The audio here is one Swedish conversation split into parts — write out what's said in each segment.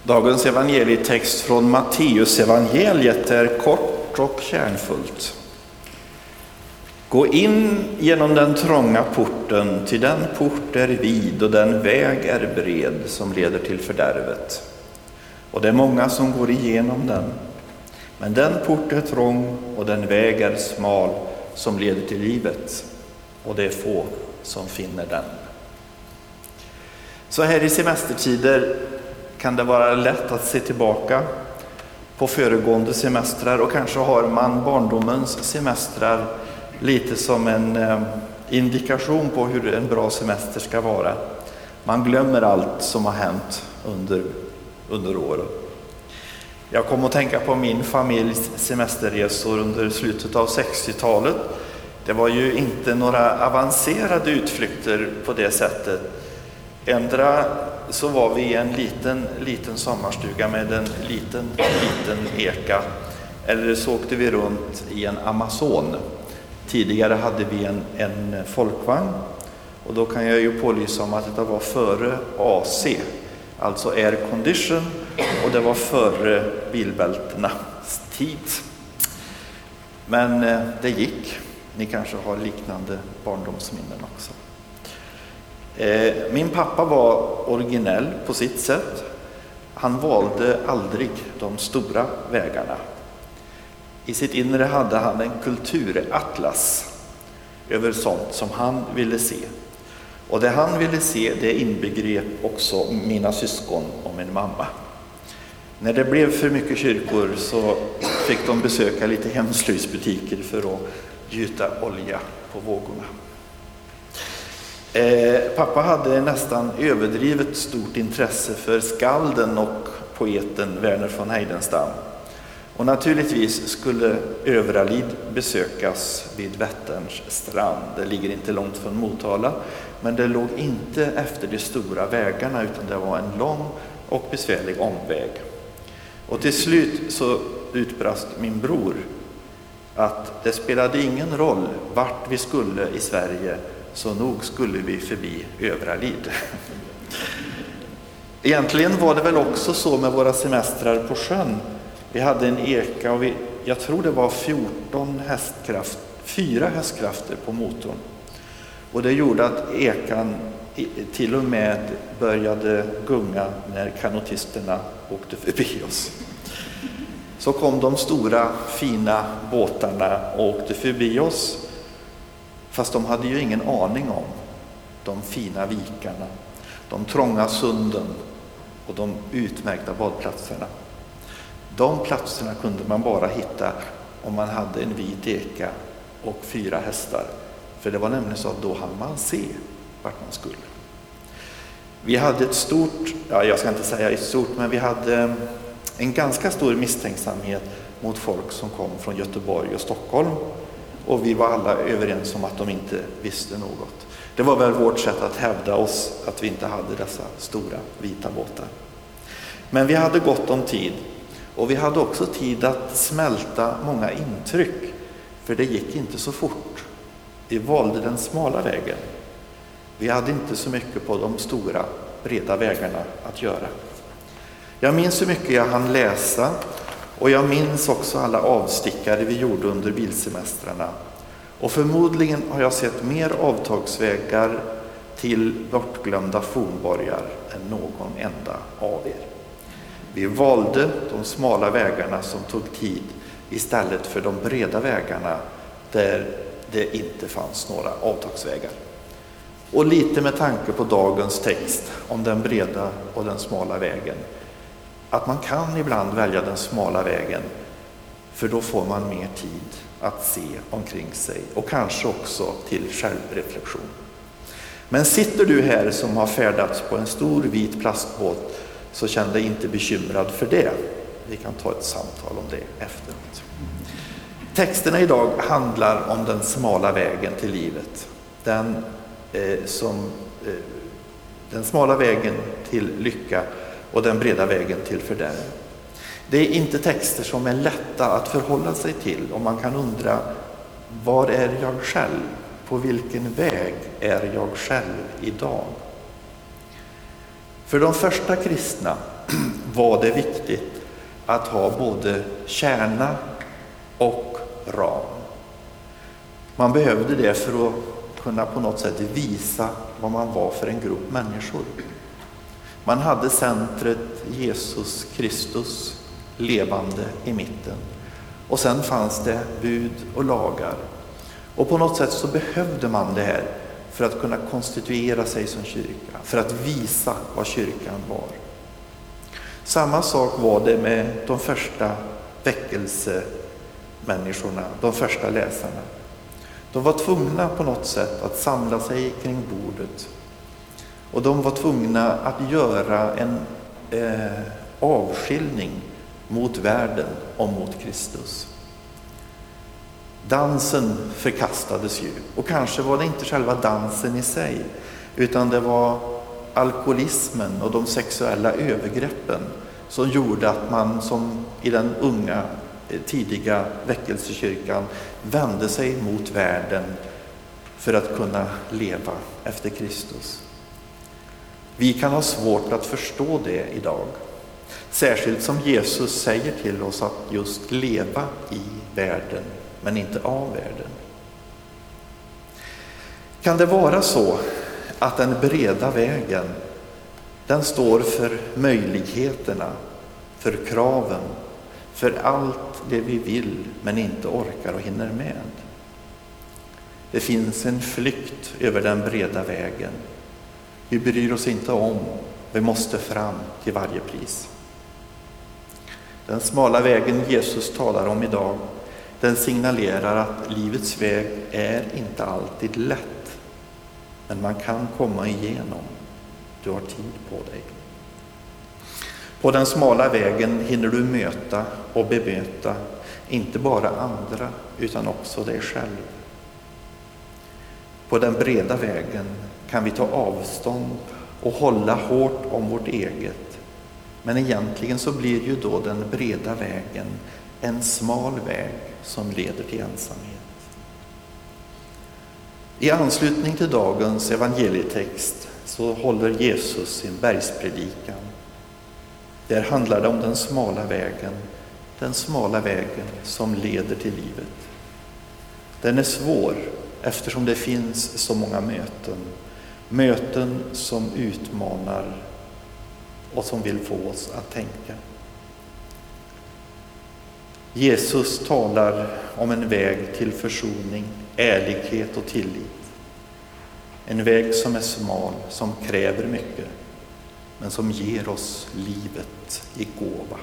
Dagens evangelietext från Matteus evangeliet är kort och kärnfullt. Gå in genom den trånga porten, till den port är vid och den väg är bred som leder till fördärvet. Och det är många som går igenom den. Men den port är trång och den väg är smal som leder till livet. Och det är få som finner den. Så här i semestertider kan det vara lätt att se tillbaka på föregående semestrar, och kanske har man barndomens semestrar lite som en indikation på hur en bra semester ska vara. Man glömmer allt som har hänt under året. Jag kom att tänka på min familjs semesterresor under slutet av 60-talet. Det var ju inte några avancerade utflykter på det sättet. Ändra så var vi i en liten sommarstuga med en liten eka. Eller så åkte vi runt i en Amazon. Tidigare hade vi en folkvagn. Och då kan jag ju pålysa om att det var före AC. Alltså air condition. Och det var före bilbältenas tid. Men det gick. Ni kanske har liknande barndomsminnen också. Min pappa var originell på sitt sätt. Han valde aldrig de stora vägarna. I sitt inre hade han en kulturatlas över sånt som han ville se. Och det han ville se, det inbegrep också mina syskon och min mamma. När det blev för mycket kyrkor så fick de besöka lite hemslöjdsbutiker för att gjuta olja på vågorna. Pappa hade nästan överdrivet stort intresse för skalden och poeten Verner von Heidenstam. Och naturligtvis skulle Övralid besökas vid Vätterns strand. Det ligger inte långt från Motala, men det låg inte efter de stora vägarna, utan det var en lång och besvärlig omväg. Och till slut så utbrast min bror att det spelade ingen roll vart vi skulle i Sverige, så nog skulle vi förbi Övralid. Egentligen var det väl också så med våra semestrar på sjön. Vi hade en eka och jag tror det var 4 hästkrafter på motorn. Och det gjorde att ekan till och med började gunga när kanotisterna åkte förbi oss. Så kom de stora fina båtarna och åkte förbi oss. Fast de hade ju ingen aning om de fina vikarna, de trånga sunden och de utmärkta badplatserna. De platserna kunde man bara hitta om man hade en vit eka och 4 hästar. För det var nämligen så att då hann man se vart man skulle. Vi hade ett stort, jag ska inte säga ett stort, men vi hade en ganska stor misstänksamhet mot folk som kom från Göteborg och Stockholm. Och vi var alla överens om att de inte visste något. Det var väl vårt sätt att hävda oss att vi inte hade dessa stora vita båtar. Men vi hade gott om tid. Och vi hade också tid att smälta många intryck. För det gick inte så fort. Vi valde den smala vägen. Vi hade inte så mycket på de stora, breda vägarna att göra. Jag minns hur mycket jag hann läsa. Och jag minns också alla avstickare vi gjorde under bilsemestrarna. Och förmodligen har jag sett mer avtagsvägar till bortglömda fornborgar än någon enda av er. Vi valde de smala vägarna som tog tid istället för de breda vägarna där det inte fanns några avtagsvägar. Och lite med tanke på dagens text om den breda och den smala vägen. Att man kan ibland välja den smala vägen, för då får man mer tid att se omkring sig och kanske också till självreflektion. Men sitter du här som har färdats på en stor vit plastbåt, så känn dig inte bekymrad för det. Vi kan ta ett samtal om det efteråt. Texterna idag handlar om den smala vägen till livet. Den smala vägen till lycka och den breda vägen till fördärv. Det är inte texter som är lätta att förhålla sig till, och man kan undra, var är jag själv? På vilken väg är jag själv idag? För de första kristna var det viktigt att ha både kärna och ram. Man behövde det för att kunna på något sätt visa vad man var för en grupp människor. Man hade centret Jesus Kristus levande i mitten. Och sen fanns det bud och lagar. Och på något sätt så behövde man det här för att kunna konstituera sig som kyrka. För att visa vad kyrkan var. Samma sak var det med de första väckelsemänniskorna, de första läsarna. De var tvungna på något sätt att samla sig kring bordet. Och de var tvungna att göra en avskiljning mot världen och mot Kristus. Dansen förkastades ju. Och kanske var det inte själva dansen i sig, utan det var alkoholismen och de sexuella övergreppen som gjorde att man, som i den unga tidiga väckelsekyrkan, vände sig mot världen för att kunna leva efter Kristus. Vi kan ha svårt att förstå det idag. Särskilt som Jesus säger till oss att just leva i världen, men inte av världen. Kan det vara så att den breda vägen, den står för möjligheterna, för kraven, för allt det vi vill men inte orkar och hinner med? Det finns en flykt över den breda vägen. Vi bryr oss inte om, vi måste fram till varje pris. Den smala vägen Jesus talar om idag, den signalerar att livets väg är inte alltid lätt. Men man kan komma igenom. Du har tid på dig. På den smala vägen hinner du möta och bemöta inte bara andra utan också dig själv. På den breda vägen kan vi ta avstånd och hålla hårt om vårt eget. Men egentligen så blir ju då den breda vägen en smal väg som leder till ensamhet. I anslutning till dagens evangelietext så håller Jesus sin bergspredikan. Där handlar det om den smala vägen som leder till livet. Den är svår eftersom det finns så många möten som utmanar och som vill få oss att tänka. Jesus talar om en väg till försoning, ärlighet och tillit. En väg som är smal, som kräver mycket, men som ger oss livet i gåva.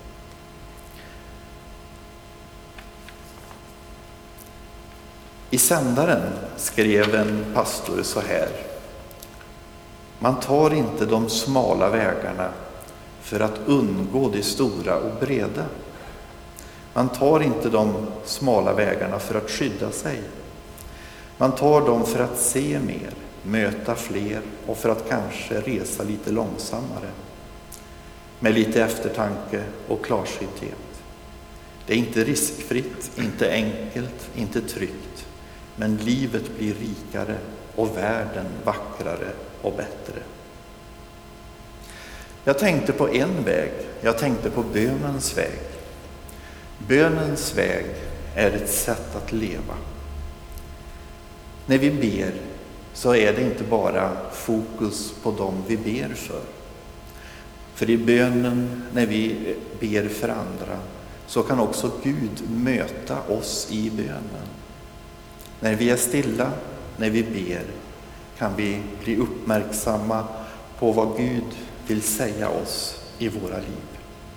I Sändaren skrev en pastor så här: man tar inte de smala vägarna för att undgå de stora och breda. Man tar inte de smala vägarna för att skydda sig. Man tar dem för att se mer, möta fler och för att kanske resa lite långsammare. Med lite eftertanke och klarsynthet. Det är inte riskfritt, inte enkelt, inte tryggt. Men livet blir rikare och världen vackrare och bättre. Jag tänkte på en väg. Jag tänkte på bönens väg. Bönens väg är ett sätt att leva. När vi ber så är det inte bara fokus på dem vi ber för. För i bönen, när vi ber för andra, så kan också Gud möta oss i bönen. När vi är stilla, när vi ber, kan vi bli uppmärksamma på vad Gud vill säga oss i våra liv.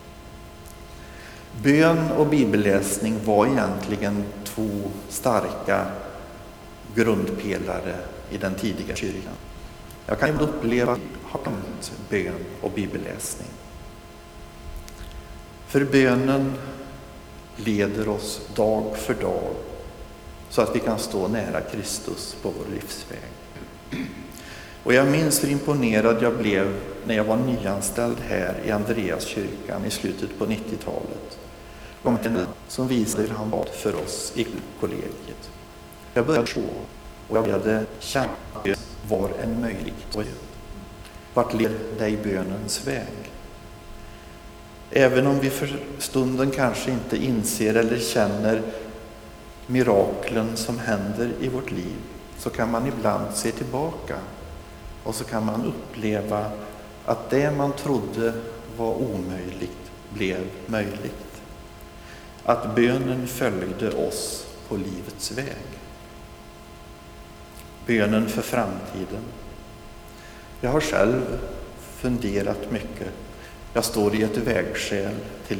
Bön och bibelläsning var egentligen två starka grundpelare i den tidiga kyrkan. Jag kan uppleva att jag har bön och bibelläsning. För bönen leder oss dag för dag så att vi kan stå nära Kristus på vår livsväg. Och jag minns hur imponerad jag blev när jag var nyanställd här i Andreaskyrkan i slutet på 90-talet. Som visade hur han bad för oss i kollegiet. Jag började så och jag började känna att det var en möjlighet. Vart leder dig bönens väg? Även om vi för stunden kanske inte inser eller känner miraklen som händer i vårt liv, så kan man ibland se tillbaka och så kan man uppleva att det man trodde var omöjligt blev möjligt. Att bönen följde oss på livets väg. Bönen för framtiden. Jag har själv funderat mycket. Jag står i ett vägskäl till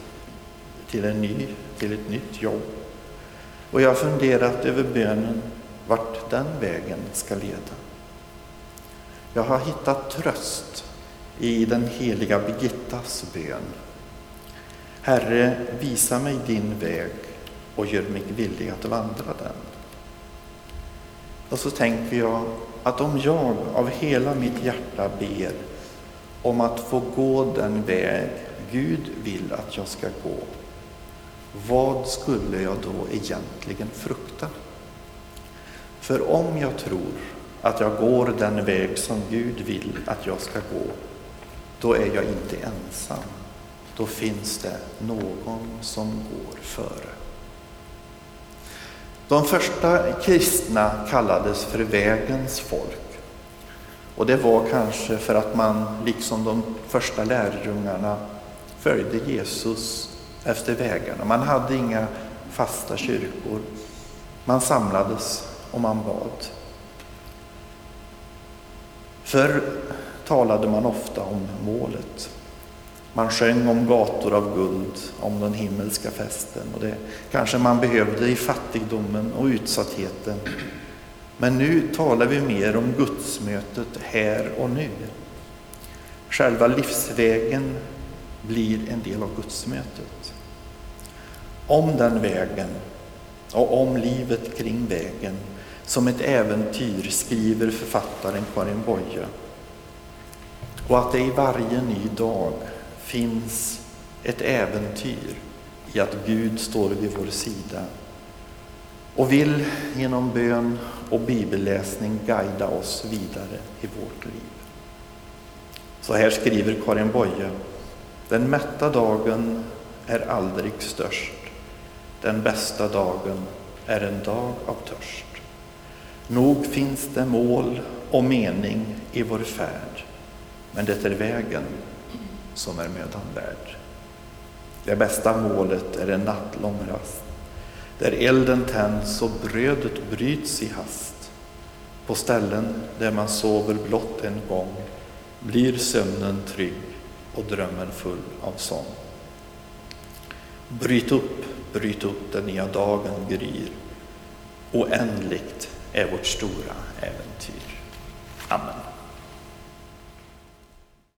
ett nytt jobb. Och jag har funderat över bönen, vart den vägen ska leda. Jag har hittat tröst i den heliga Birgittas bön. Herre, visa mig din väg och gör mig villig att vandra den. Och så tänker jag att om jag av hela mitt hjärta ber om att få gå den väg Gud vill att jag ska gå, vad skulle jag då egentligen frukta? För om jag tror att jag går den väg som Gud vill att jag ska gå, då är jag inte ensam. Då finns det någon som går före. De första kristna kallades för vägens folk. Och det var kanske för att man, liksom de första lärjungarna, följde Jesus efter vägarna. Man hade inga fasta kyrkor. Man samlades och man bad. Förr talade man ofta om målet. Man sjöng om gator av guld, om den himmelska festen. Och det kanske man behövde i fattigdomen och utsattheten. Men nu talar vi mer om gudsmötet här och nu. Själva livsvägen blir en del av gudsmötet. Om den vägen och om livet kring vägen som ett äventyr skriver författaren Karin Boye. Och att det i varje ny dag finns ett äventyr i att Gud står vid vår sida och vill genom bön och bibelläsning guida oss vidare i vårt liv. Så här skriver Karin Boye: den mätta dagen är aldrig störst. Den bästa dagen är en dag av törst. Nog finns det mål och mening i vår färd, men det är vägen som är mödan värd. Det bästa målet är en nattlång rast, där elden tänds och brödet bryts i hast. På ställen där man sover blott en gång blir sömnen trygg och drömmen full av sång. Bryt upp, den nya dagen gryr. Oändligt är vårt stora äventyr. Amen.